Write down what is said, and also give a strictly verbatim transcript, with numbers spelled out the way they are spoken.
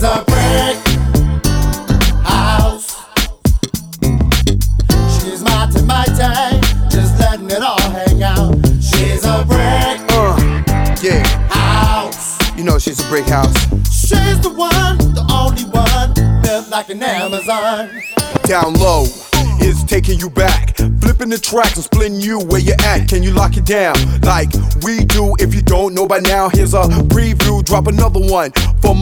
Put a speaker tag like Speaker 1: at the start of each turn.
Speaker 1: She's a brick house. She's mighty, mighty, just letting it all hang out. She's a brick
Speaker 2: Uh, yeah,
Speaker 1: house.
Speaker 2: you know she's a brick house.
Speaker 1: She's the one, the only one, built like an Amazon.
Speaker 2: Down low is taking you back, flipping the tracks and splitting you where you at. Can you lock it down like we do? If you don't know by now, here's a preview. Drop another one for